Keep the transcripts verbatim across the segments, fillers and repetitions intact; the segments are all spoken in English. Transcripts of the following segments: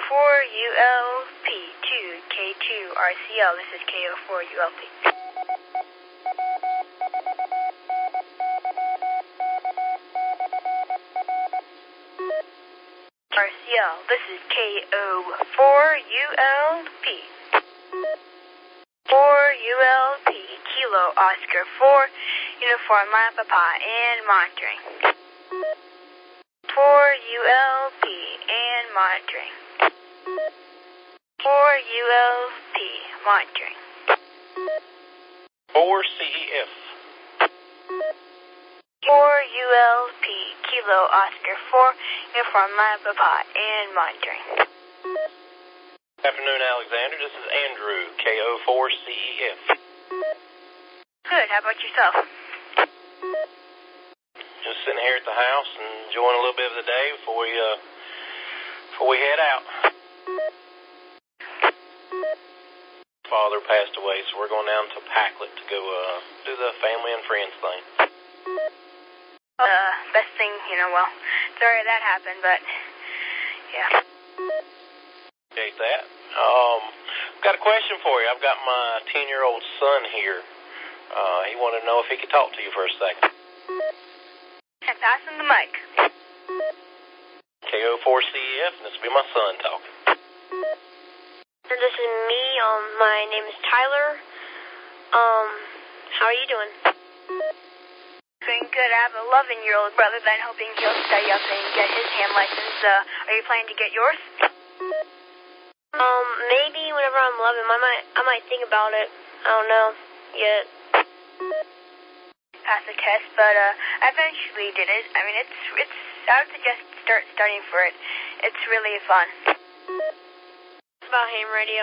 four U L P two K two R C L. This is K O four U L P. R C L. This is K O four U L P. four U L P. Kilo Oscar four. Uniform Lima Papa and monitoring. four U L P and monitoring. four U L P monitoring. four C E F. four U L P Kilo Oscar four. Uniform Lima Papa and monitoring. Afternoon, Alexander. This is Andrew, K O four C E F. Good. How about yourself? Just sitting here at the house and enjoying a little bit of the day before we uh before we head out. Father passed away, so we're going down to Packlet to go uh do the family and friends thing. Uh, best thing, you know. Well, sorry that happened, but yeah. Appreciate that. Um, I've got a question for you. I've got my ten-year-old son here. Uh, he wanted to know if he could talk to you for a second. And pass him the mic. K O four C E F, and this will be my son talking. This is me. Um, my name is Tyler. Um, how are you doing? Doing good. I have an eleven-year-old brother that I'm hoping he'll study up and get his hand license. Uh, are you planning to get yours? Um, maybe whenever I'm eleven, I might, I might think about it. I don't know yet. Pass the test, but uh, I eventually did it. I mean, it's it's. I would suggest start studying for it. It's really fun. About ham radio.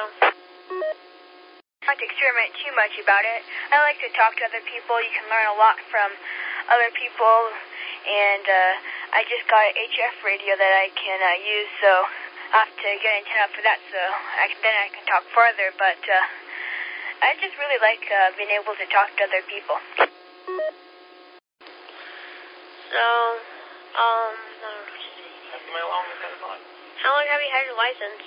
I don't like to experiment too much about it. I like to talk to other people. You can learn a lot from other people, and uh, I just got an H F radio that I can uh, use, so I have to get an antenna for that, so I can, then I can talk farther. But uh, I just really like uh, being able to talk to other people. So, um, I don't know what to say. How long have you had your license?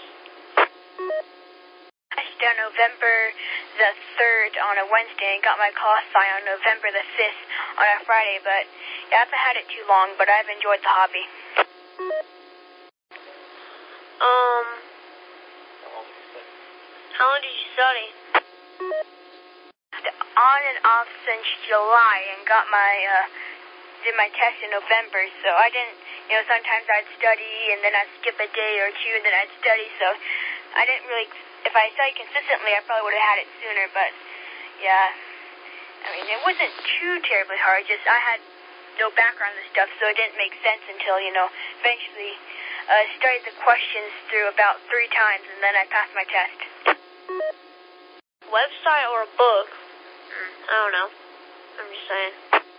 I started on November the third on a Wednesday and got my call sign on November the fifth on a Friday, but yeah, I haven't had it too long, but I've enjoyed the hobby. Um, how long did you study? On and off since July, and got my, uh, did my test in November, so I didn't, you know, sometimes I'd study, and then I'd skip a day or two, and then I'd study, so I didn't really, if I studied consistently, I probably would have had it sooner, but, yeah, I mean, it wasn't too terribly hard, just I had no background and stuff, so it didn't make sense until, you know, eventually uh, studied the questions through about three times, and then I passed my test. Website or a book? I don't know. I'm just saying.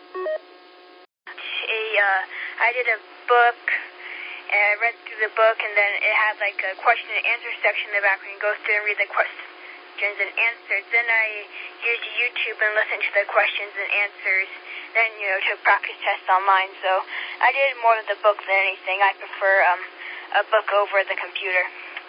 A, uh, I did a book, and I read through the book, and then it had like a question and answer section in the back where you can go through and read the questions and answers. Then I used YouTube and listened to the questions and answers. Then, you know, took practice tests online. So I did more of the book than anything. I prefer um, a book over the computer.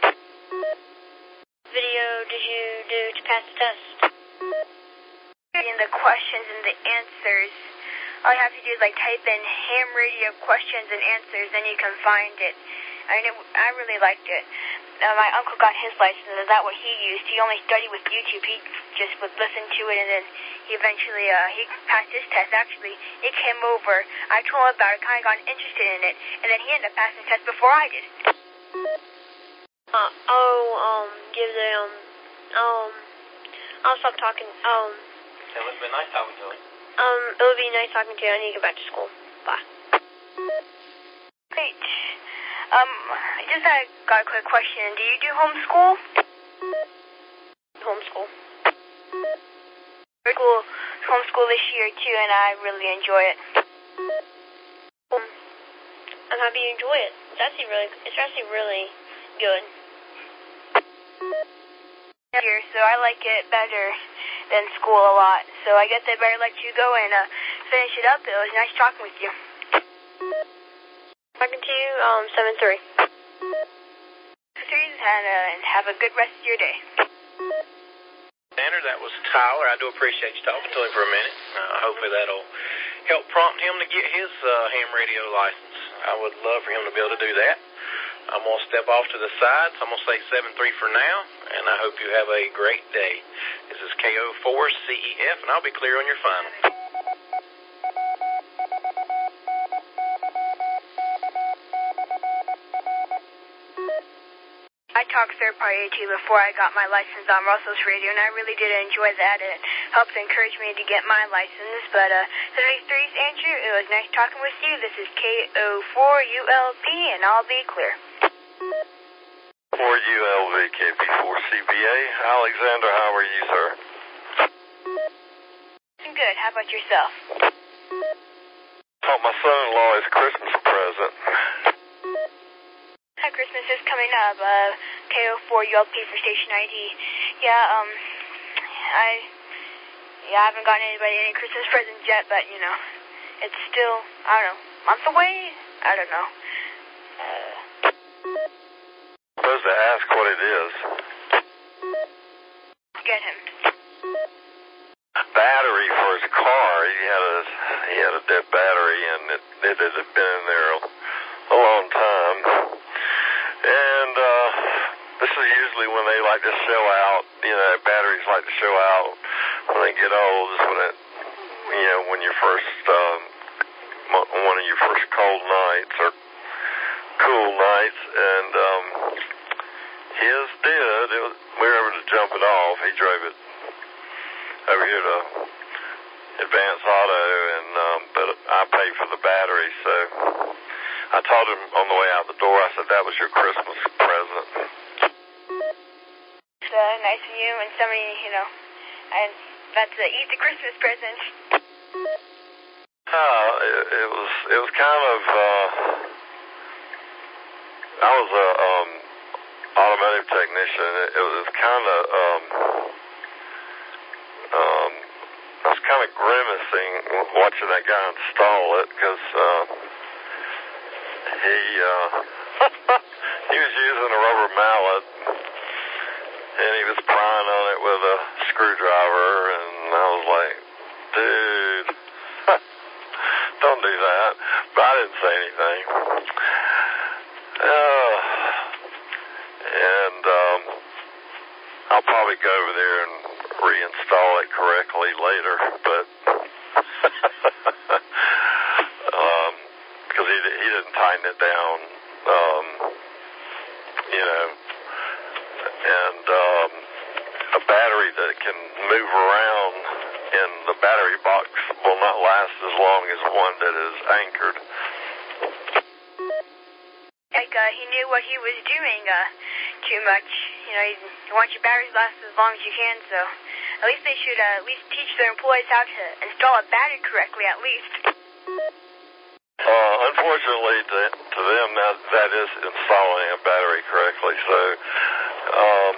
Video did you do to pass the test? In the questions and the answers, all you have to do is like type in ham radio questions and answers, then you can find it. I mean, it, I really liked it. Uh, my uncle got his license, and that's what he used. He only studied with YouTube. He just would listen to it, and then he eventually uh, he passed his test. Actually, he came over. I told him about it, kind of got interested in it, and then he ended up passing the test before I did. Uh, oh, um, give the, um, um, I'll stop talking. Um, It would have been nice talking to him. um, it would be nice talking to you. I need to get back to school. Bye. Great. Um, I just had, got a quick question. Do you do homeschool? Homeschool. Very cool. Homeschool this year, too, and I really enjoy it. Um, I'm happy you enjoy it. It's actually really, it's actually really good. Here, so I like it better than school a lot. So I guess I better let you go and uh, finish it up. It was nice talking with you. Talking to you, um, seven three. Three and, uh, and have a good rest of your day. Tanner, that was Tyler. I do appreciate you talking to him for a minute. Uh, hopefully that'll help prompt him to get his uh, ham radio license. I would love for him to be able to do that. I'm going to step off to the side, so I'm going to say seven three for now, and I hope you have a great day. This is K O four C E F, and I'll be clear on your final. I talked third-party to you before I got my license on Russell's Radio, and I really did enjoy that. It helped encourage me to get my license. But uh, thirty-three's Andrew, it was nice talking with you. This is K O four U L P, and I'll be clear. four U L V, K P four C B A. Alexander, how are you, sir? I'm good. How about yourself? Thought my son-in-law his Christmas present. Christmas is coming up. Uh, K O four U L P for station I D. Yeah, um, I, yeah, I haven't gotten anybody any Christmas presents yet, but, you know, it's still, I don't know, months away? I don't know. Uh, supposed to ask what it is. Get him. Battery for his car. He had a, he had a dead battery, and it, it had been in there a, a long time. And uh, this is usually when they like to show out, you know, batteries like to show out when they get old, is when it, you know, when your first, um, one of your first cold nights or cool nights, and um, his did. It was, we were able to jump it off. He drove it over here to Advance Auto, and um, but I paid for the battery, so I told him on the way out the door, I said, that was your Christmas present. It's uh, nice of you and somebody, you know, and that's an easy Christmas present. Uh, it, it was, it was kind of, uh, I was a um, automotive technician. It, it was kind of, um, um, I was kind of grimacing watching that guy install it, because, uh, He uh, he was using a rubber mallet, and he was prying on it with a screwdriver, and I was like, dude, don't do that. But I didn't say anything. Uh, and um, I'll probably go over there and reinstall it correctly later, but um, because he, he didn't tighten it down, um, you know, and um, a battery that can move around in the battery box will not last as long as one that is anchored. Like, uh, he knew what he was doing, uh, too much. You know, you, you want your batteries to last as long as you can, so at least they should, uh, at least teach their employees how to install a battery correctly, at least. Uh, unfortunately, to, to them, that, that is installing a battery correctly, so, um,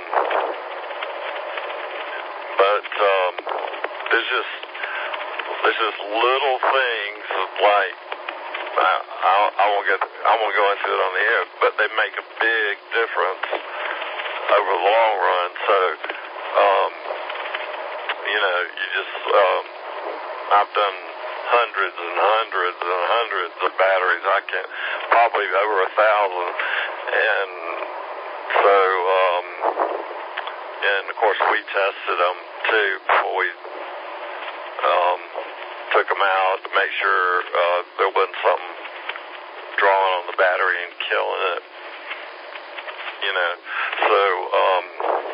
but, um, there's just, there's just little things like, I, I, I won't get, I won't go into it on the air, but they make a big difference over the long run, so, um, you know, you just, um, I've done hundreds and hundreds and hundreds of batteries. I can't, probably over a thousand. And so, um, and of course we tested them too before we um, took them out to make sure uh, there wasn't something drawing on the battery and killing it. You know, so um,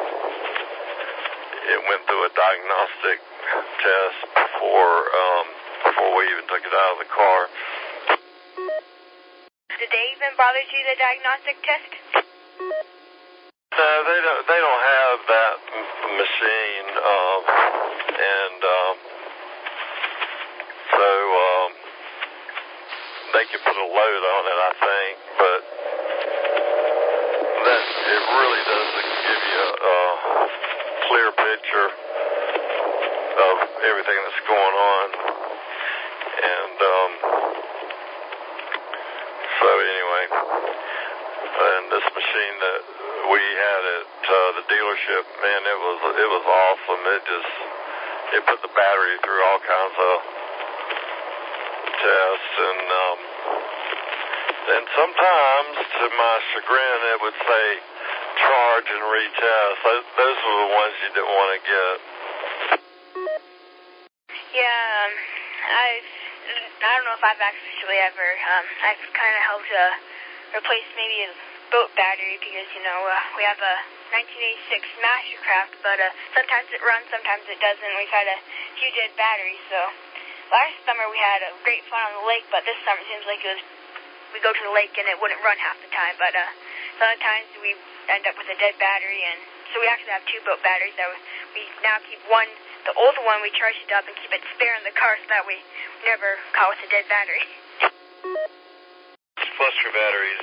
it went through a diagnostic test before um, before we even took it out of the car. Did they even bother to do the diagnostic test? No, they don't. They don't have that m- machine, um, and um, so um, they can put a load on it, I think, but that it really doesn't give you a, a clear picture of everything that's going on. And um, so anyway, and this machine that we had at uh, the dealership, man, it was it was awesome. It just it put the battery through all kinds of tests, and um, and sometimes, to my chagrin, it would say charge and retest. Those, those were the ones you didn't want to get. Yeah, um, I've, I don't know if I've actually ever, um, I've kind of helped uh, replace maybe a boat battery because, you know, uh, we have a nineteen eighty-six Mastercraft, but uh, sometimes it runs, sometimes it doesn't. We've had a few dead batteries, so last summer we had a great fun on the lake, but this summer it seems like it was, we go to the lake and it wouldn't run half the time, but uh, sometimes we end up with a dead battery, and so we actually have two boat batteries that we now keep one, the older one, we charge it up and keep it spare in the car so that we never caught with a dead battery. Plus for batteries.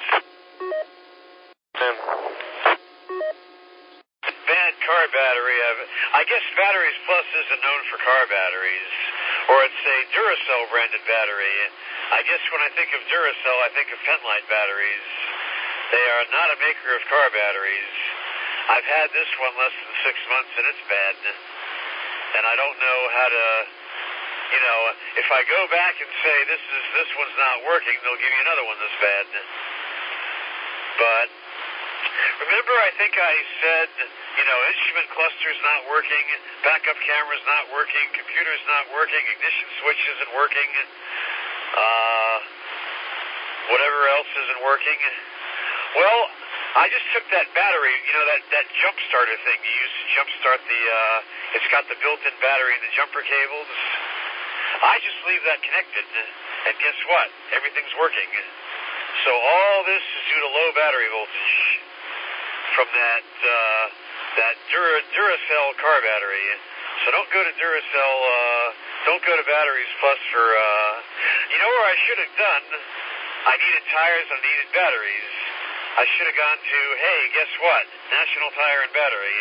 Bad car battery. I've, I guess Batteries Plus isn't known for car batteries, or it's a Duracell branded battery. I guess when I think of Duracell, I think of Penlight batteries. They are not a maker of car batteries. I've had this one less than six months and it's bad. And I don't know how to, you know, if I go back and say this is this one's not working, they'll give you another one that's bad. But remember, I think I said, you know, instrument cluster's not working, backup camera's not working, computer's not working, ignition switch isn't working, uh, whatever else isn't working. Well, I just took that battery, you know, that, that jump starter thing you use to jump start the, uh, it's got the built-in battery and the jumper cables. I just leave that connected, and guess what? Everything's working. So all this is due to low battery voltage from that, uh, that Dura, Duracell car battery. So don't go to Duracell, uh, don't go to Batteries Plus for, uh, you know where I should have done? I needed tires, I needed batteries. I should have gone to, hey, guess what? National Tire and Battery.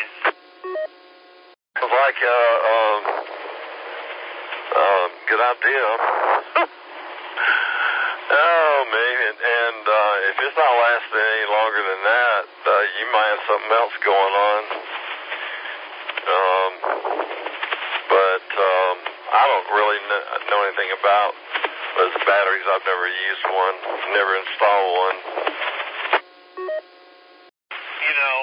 Like, uh, um, um, good idea. Oh, man, and, and uh, if it's not lasting any longer than that, uh, you might have something else going on. Um, but um, I don't really kn- know anything about those batteries. I've never used one, never installed one. You know,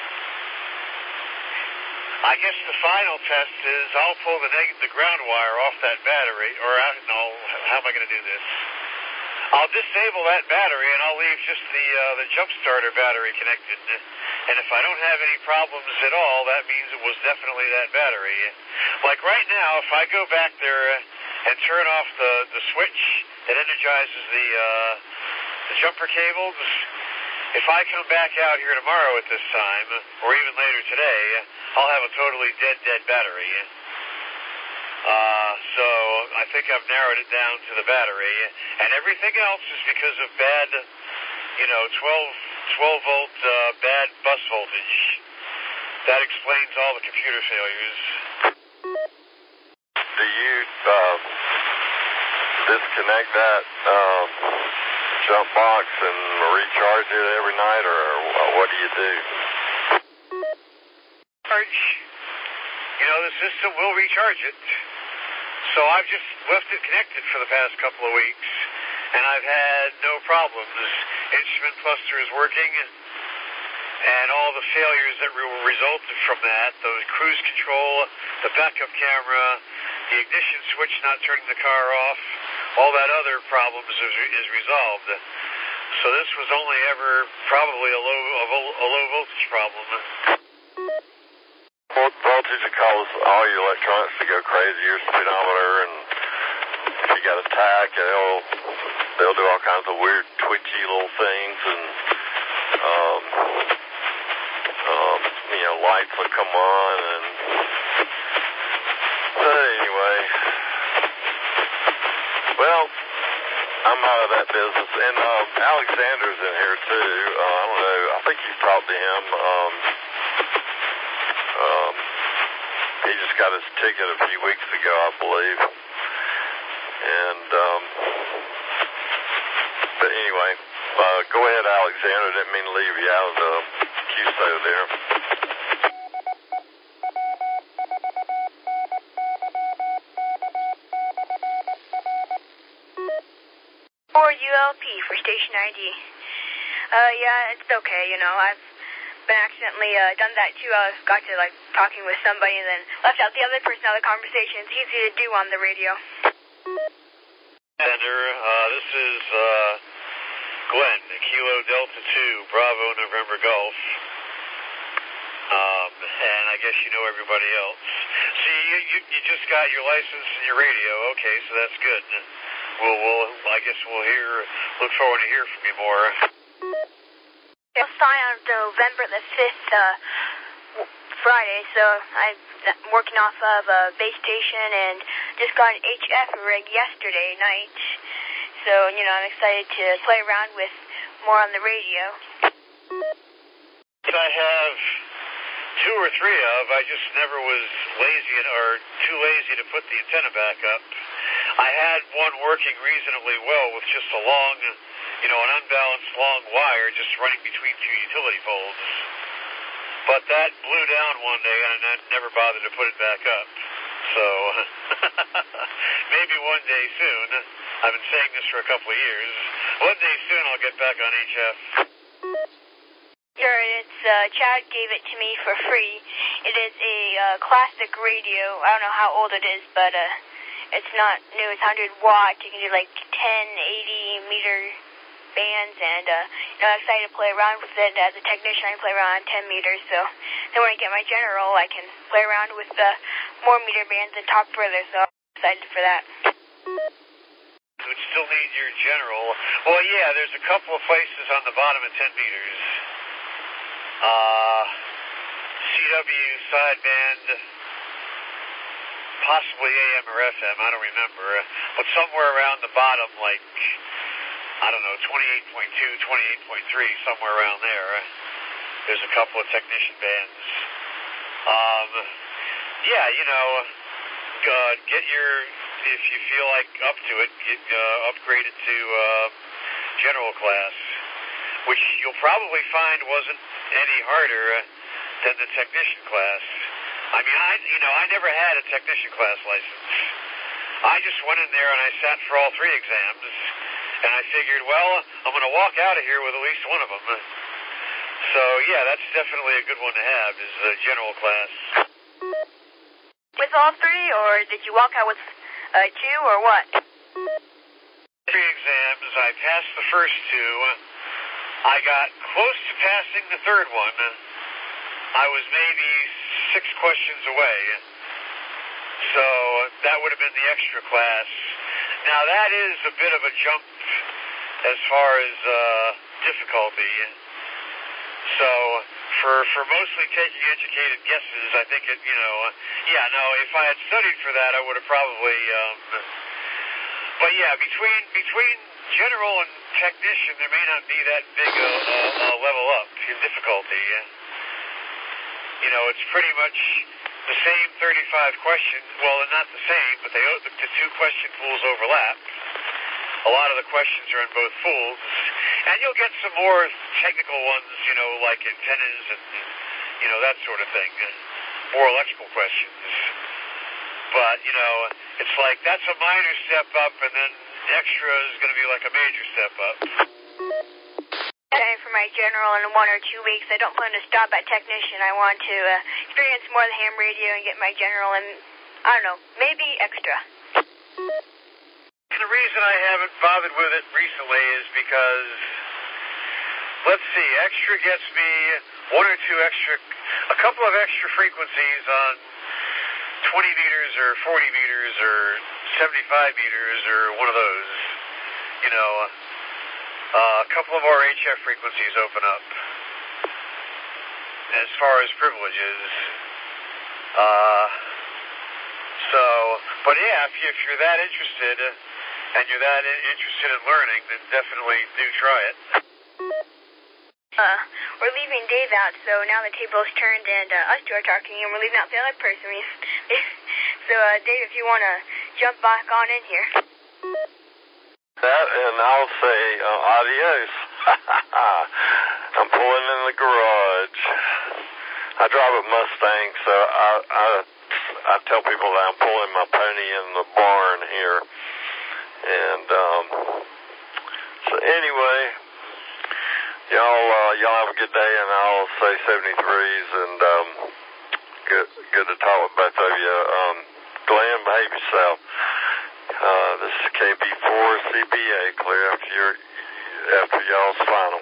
I guess the final test is I'll pull the neg- the ground wire off that battery, or I, no, how am I going to do this? I'll disable that battery and I'll leave just the uh, the jump starter battery connected. And if I don't have any problems at all, that means it was definitely that battery. Like right now, if I go back there and turn off the, the switch that energizes the uh, the jumper cables, if I come back out here tomorrow at this time, or even later today, I'll have a totally dead, dead battery. Uh, so I think I've narrowed it down to the battery, and everything else is because of bad, you know, twelve, twelve volt uh, bad bus voltage. That explains all the computer failures. Do you uh, disconnect that uh, jump box and recharge it every night, or what do you do? Charge. You know, the system will recharge it. So I've just left it connected for the past couple of weeks, and I've had no problems. Instrument cluster is working, and all the failures that re- resulted from that, the cruise control, the backup camera, the ignition switch not turning the car off, all that other problems is, is resolved. So this was only ever probably a low, a, vo- a low voltage problem. Voltage will cause all your electronics to go crazy, your speedometer, and if you got a tack, they'll, they'll do all kinds of weird twitchy little things, and um, um, you know, lights will come on, and but anyway, well, I'm out of that business, and um, Alexander's in here too. Uh, I don't know, I think you've talked to him. Um, Um, he just got his ticket a few weeks ago, I believe. And, um, but anyway, uh, go ahead, Alexander. Didn't mean to leave you out of the Q S O dear. Or U L P for station I D. Uh, yeah, it's okay, you know, I've been accidentally uh, done that too. I got to, like, talking with somebody and then left out the other person out of the conversation. It's easy to do on the radio. Center, uh, this is, uh, Glenn, Kilo Delta two, Bravo, November Golf. Um, and I guess you know everybody else. See, you, you, you just got your license and your radio. Okay, so that's good. We'll, we'll, I guess we'll hear, look forward to hear from you more. I'll sign on November the fifth, uh, Friday, so I'm working off of a base station and just got an H F rig yesterday night. So, you know, I'm excited to play around with more on the radio. I have two or three of, I just never was lazy or too lazy to put the antenna back up. I had one working reasonably well with just a long, you know, an unbalanced long wire just running between two utility poles. But that blew down one day and I never bothered to put it back up. So, maybe one day soon. I've been saying this for a couple of years. One day soon I'll get back on H F. Sure, it's, uh, Chad gave it to me for free. It is a, uh, classic radio. I don't know how old it is, but, uh, it's not new. It's one hundred watts. You can do, like, ten, eighty meter bands, and, uh, you know, I'm excited to play around with it. As a technician, I can play around on ten meters, so then when I get my general, I can play around with, uh, more meter bands and talk further, so I'm excited for that. You would still need your general. Well, yeah, there's a couple of places on the bottom of ten meters. Uh, C W sideband, possibly A M or F M, I don't remember. But somewhere around the bottom, like, I don't know, twenty-eight point two, twenty-eight point three, somewhere around there. There's a couple of technician bands. Um, yeah, you know, uh, get your, if you feel like up to it, get uh, upgraded to uh, general class, which you'll probably find wasn't any harder than the technician class. I mean, I, you know, I never had a technician class license. I just went in there and I sat for all three exams, and I figured, well, I'm going to walk out of here with at least one of them. So, yeah, that's definitely a good one to have, is the general class. With all three, or did you walk out with uh, two, or what? Three exams. I passed the first two. I got close to passing the third one. I was maybe six questions away. So that would have been the extra class. Now that is a bit of a jump as far as uh, difficulty. So for for mostly taking educated guesses, I think it, you know, yeah, no, if I had studied for that, I would have probably, um, but yeah, between between general and technician, there may not be that big a, a, a level up in difficulty. You know, it's pretty much the same thirty-five questions. Well, they're not the same, but they the, the two question pools overlap. A lot of the questions are in both pools, and you'll get some more technical ones, you know, like antennas and, you know, that sort of thing. More electrical questions. But, you know, it's like that's a minor step up, and then extra is going to be like a major step up. And for my general in one or two weeks, I don't plan to stop at technician. I want to uh, experience more of the ham radio and get my general and, I don't know, maybe extra. The reason I haven't bothered with it recently is because, let's see, extra gets me one or two extra, a couple of extra frequencies on twenty meters or forty meters or seventy-five meters or one of those. You know, uh, a couple of more H F frequencies open up as far as privileges. Uh, so, but yeah, if, you, if you're that interested and you're that interested in learning, then definitely do try it. Uh, we're leaving Dave out, so now the table's turned and uh, us two are talking, and we're leaving out the other person. So, uh, Dave, if you want to jump back on in here. That, and I'll say uh, adios. I'm pulling in the garage. I drive a Mustang, so I, I, I tell people that I'm pulling my pony in the barn here. And, um, so anyway, y'all, uh, y'all have a good day, and I'll say seventy-threes, and, um, good, good to talk with both of you. Um, Glenn, behave yourself. Uh, this is K B four C B A, clear after your, after y'all's final.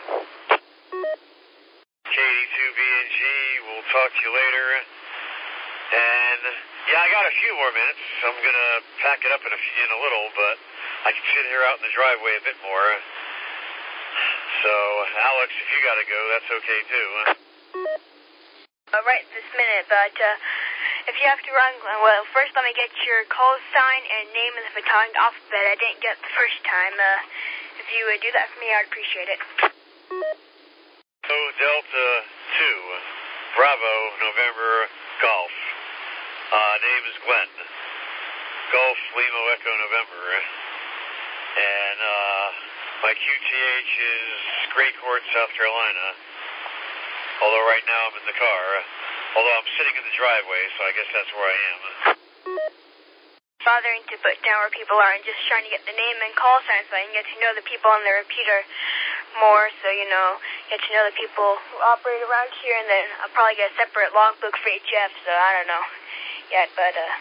K D two B N G, we'll talk to you later. And, yeah, I got a few more minutes. I'm going to pack it up in a, few, in a little, but I can sit here out in the driveway a bit more. So, Alex, if you got to go, that's okay, too. Uh, right this minute, but uh, if you have to run, well, first let me get your call sign and name in the photonic alphabet. I didn't get it the first time. Uh, if you would do that for me, I'd appreciate it. So, Delta two, Bravo, November, Golf. Uh, name is Glenn. Golf, Lima, Echo, November. And uh, my Q T H is Gray Court, South Carolina. Although right now I'm in the car. Although I'm sitting in the driveway, so I guess that's where I am. Bothering to put down where people are and just trying to get the name and call sign so I can get to know the people on the repeater more, so, you know, get to know the people who operate around here, and then I'll probably get a separate logbook for each F, so I don't know yet, but, uh...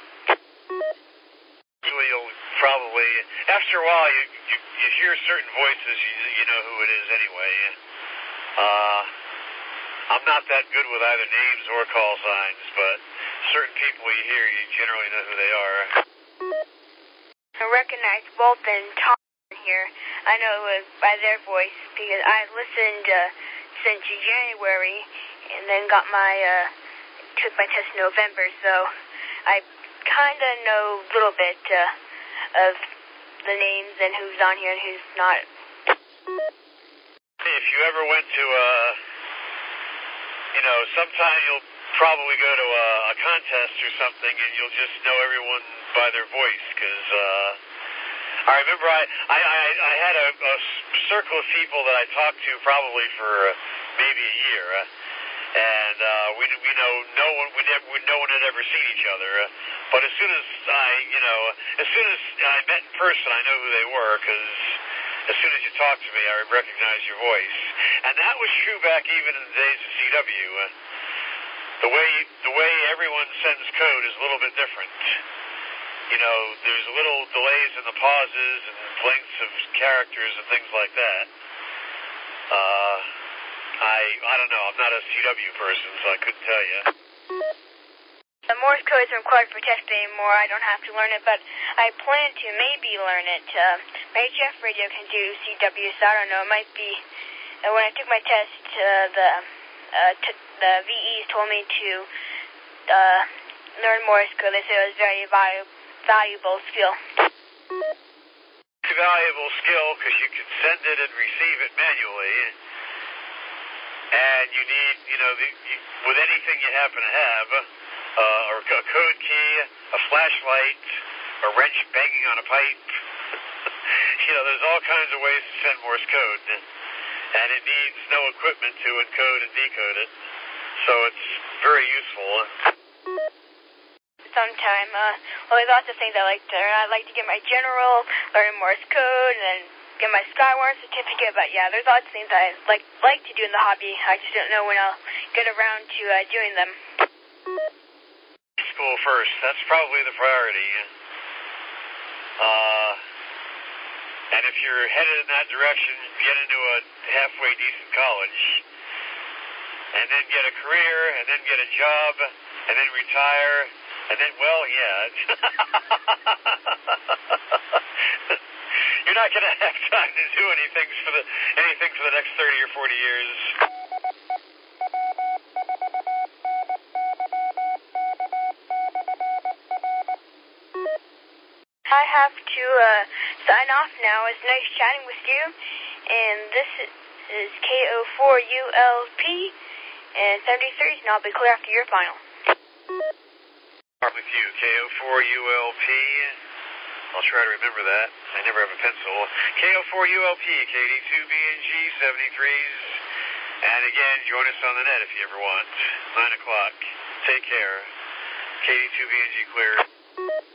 Usually you'll probably, after a while, you, you, you hear certain voices, you, you know who it is anyway. Uh, I'm not that good with either names or call signs, but certain people you hear, you generally know who they are. I recognize Walt and Tom here. I know it was by their voice because I listened uh, since January and then got my, uh, took my test in November, so I kind of know a little bit uh, of the names and who's on here and who's not. If you ever went to, uh, you know, sometime you'll probably go to a, a contest or something and you'll just know everyone by their voice, because uh, I remember I, I, I, I had a, a circle of people that I talked to probably for uh, maybe a year, uh, and uh, we, we know no one, we never, we, no one had ever seen each other, uh, but as soon as I, you know, as soon as I met in person, I know who they were, because as soon as you talked to me, I recognized your voice, and that was true back even in the days of C W. Uh, the way the way everyone sends code is a little bit different. You know, there's little delays in the pauses and lengths of characters and things like that. Uh, I I don't know. I'm not a C W person, so I couldn't tell you. The Morse code isn't required for testing anymore. I don't have to learn it, but I plan to maybe learn it. Uh, my H F radio can do C W, so I don't know. It might be. Uh, when I took my test, uh, the uh, t- the V Es told me to uh, learn Morse code. They said it was very valuable. valuable skill. It's a valuable skill because you can send it and receive it manually, and you need, you know, the, you, with anything you happen to have, uh, or a code key, a flashlight, a wrench banging on a pipe, you know, there's all kinds of ways to send Morse code, and it needs no equipment to encode and decode it, so it's very useful. Sometime. Uh, well, there's lots of things I like to learn. I'd like to get my general, learn Morse code, and then get my Skywarn certificate. But yeah, there's lots of things I like like to do in the hobby. I just don't know when I'll get around to uh, doing them. School first. That's probably the priority. Uh, and if you're headed in that direction, get into a halfway decent college, and then get a career, and then get a job, and then retire. And then, well, yeah. You're not going to have time to do anything for the anything for the next thirty or forty years. I have to uh, sign off now. It's nice chatting with you. And this is K O four U L P and seventy-three, and I'll be clear after your final. With you, K O four U L P. I'll try to remember that. I never have a pencil. K O four U L P, K D two B N G, seventy-threes. And again, join us on the net if you ever want. nine o'clock. Take care. K D two B N G clear.